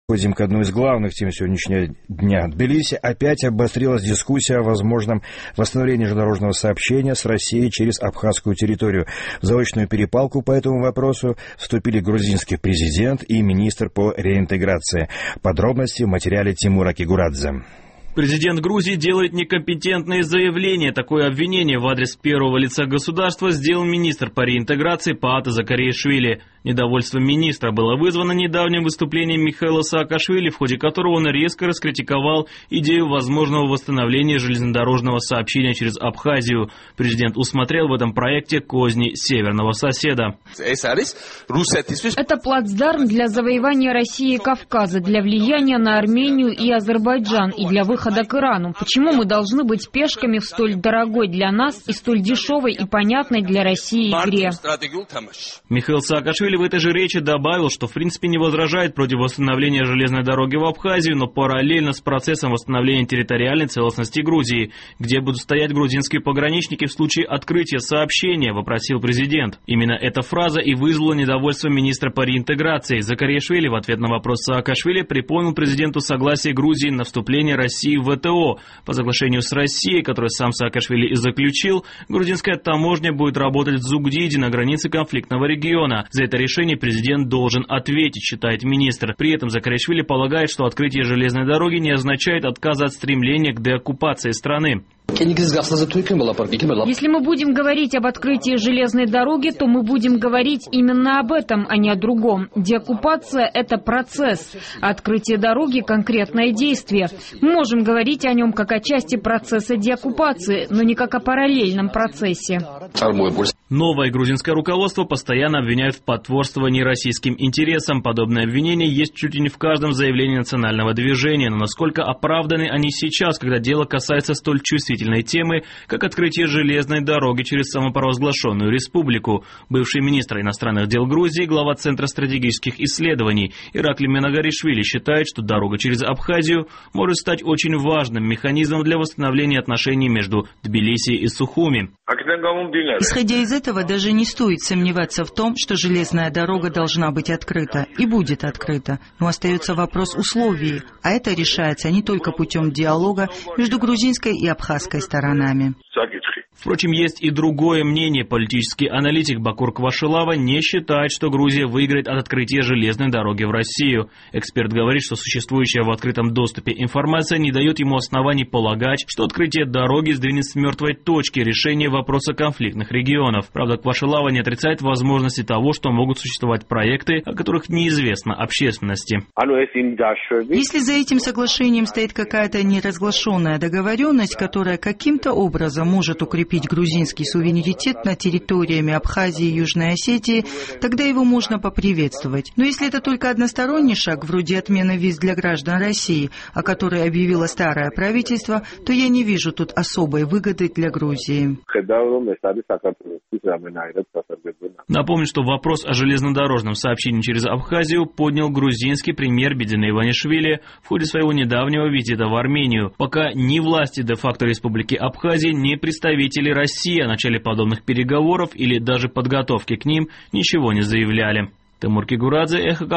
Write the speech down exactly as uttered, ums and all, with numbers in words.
Переходим к одной из главных тем сегодняшнего дня. В Тбилиси опять обострилась дискуссия о возможном восстановлении железнодорожного сообщения с Россией через абхазскую территорию. В заочную перепалку по этому вопросу вступили грузинский президент и министр по реинтеграции. Подробности в материале Тимура Кигурадзе. Президент Грузии делает некомпетентные заявления. Такое обвинение в адрес первого лица государства сделал министр по реинтеграции Паата Закариашвили. Недовольство министра было вызвано недавним выступлением Михаила Саакашвили, в ходе которого он резко раскритиковал идею возможного восстановления железнодорожного сообщения через Абхазию. Президент усмотрел в этом проекте козни северного соседа. Это плацдарм для завоевания России и Кавказа, для влияния на Армению и Азербайджан и для выхода к Ирану. Почему мы должны быть пешками в столь дорогой для нас и столь дешевой и понятной для России игре? Михаил Саакашвили в этой же речи добавил, что в принципе не возражает против восстановления железной дороги в Абхазию, но параллельно с процессом восстановления территориальной целостности Грузии, где будут стоять грузинские пограничники в случае открытия сообщения, вопросил президент. Именно эта фраза и вызвала недовольство министра по реинтеграции. Закариашвили в ответ на вопрос Саакашвили припомнил президенту согласие Грузии на вступление России в ВТО. По соглашению с Россией, которое сам Саакашвили и заключил, грузинская таможня будет работать в Зугдиде на границе конфликтного региона. За это решение президент должен ответить, считает министр. При этом Закариашвили полагает, что открытие железной дороги не означает отказа от стремления к деоккупации страны. Если мы будем говорить об открытии железной дороги, то мы будем говорить именно об этом, а не о другом. Деоккупация – это процесс, а открытие дороги – конкретное действие. Мы можем говорить о нем как о части процесса деоккупации, но не как о параллельном процессе. Новое грузинское руководство постоянно обвиняют в потворствовании российским интересам. Подобные обвинения есть чуть ли не в каждом заявлении национального движения. Но насколько оправданы они сейчас, когда дело касается столь чувствительной темы, как открытие железной дороги через самопровозглашенную республику? Бывший министр иностранных дел Грузии, глава Центра стратегических исследований Иракли Менагаришвили считает, что дорога через Абхазию может стать очень важным механизмом для восстановления отношений между Тбилиси и Сухуми. Исходя из этого, даже не стоит сомневаться в том, что железная дорога должна быть открыта и будет открыта. Но остается вопрос условий, а это решается не только путем диалога между грузинской и абхазской сторонами. Впрочем, есть и другое мнение. Политический аналитик Бакур Квашилава не считает, что Грузия выиграет от открытия железной дороги в Россию. Эксперт говорит, что существующая в открытом доступе информация не дает ему оснований полагать, что открытие дороги сдвинет с мертвой точки решение вопроса конфликтных регионов. Правда, Квашилава не отрицает возможности того, что могут существовать проекты, о которых неизвестно общественности. Если за этим соглашением стоит какая-то неразглашенная договоренность, которая каким-то образом может укрепить грузинский суверенитет над территориями Абхазии и Южной Осетии, тогда его можно поприветствовать. Но если это только односторонний шаг, вроде отмены виз для граждан России, о которой объявило старое правительство, то я не вижу тут особой выгоды для Грузии. Напомню, что вопрос о железнодорожном сообщении через Абхазию поднял грузинский премьер Бидене Иванишвили в ходе своего недавнего визита в Армению. Пока ни власти де-факто Республики Абхазия, ни представители России о начале подобных переговоров или даже подготовке к ним ничего не заявляли. Тимур Кигурадзе, Эхо